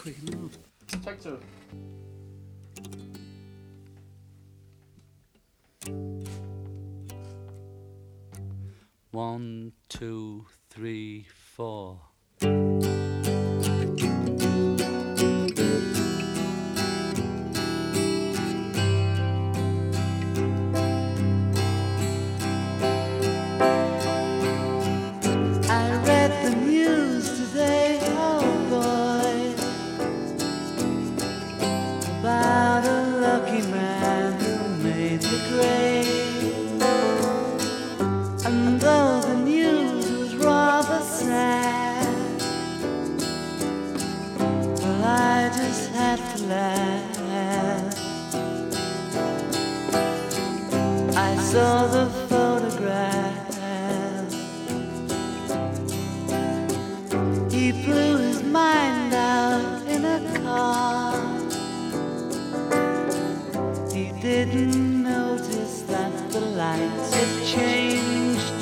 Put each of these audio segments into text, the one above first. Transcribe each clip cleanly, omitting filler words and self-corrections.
quick now. Take two. One, two, three, four. I saw the photograph. He blew his mind out in a car. He didn't notice that the lights had changed.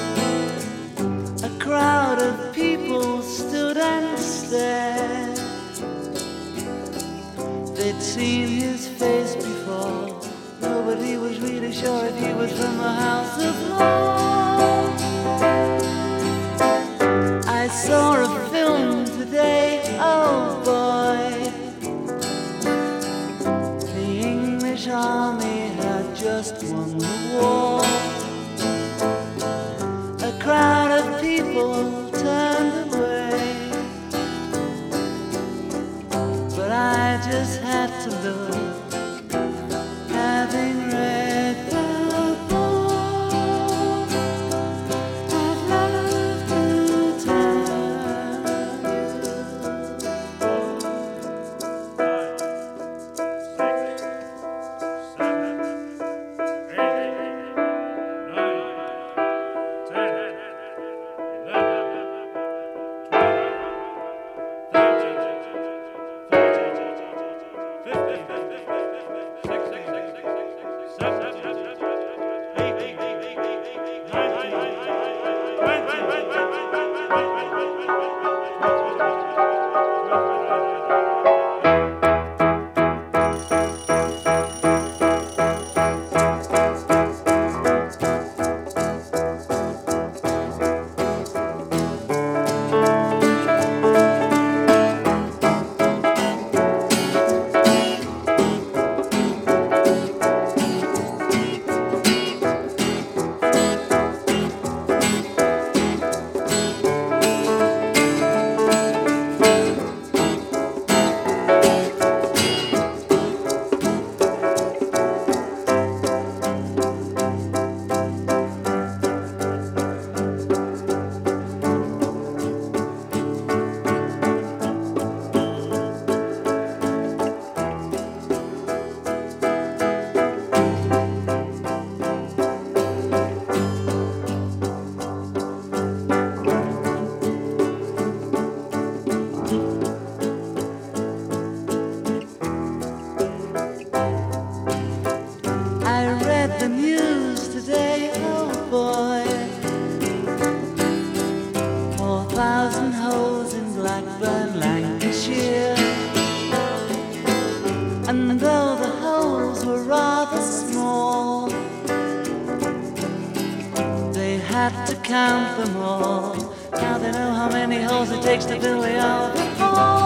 A crowd of people stood and stared. They'd seen his face before. Nobody was really sure if he was from the House of Lords. I saw a film today, oh boy. The English army had just won the war. A crowd of people turned away, but I just had to look. Having read the book, I'd love to tell the news today, oh boy. 4,000 holes in Blackburn, Lancashire. And though the holes were rather small, they had to count them all. Now they know how many holes it takes to fill the Albert Hall.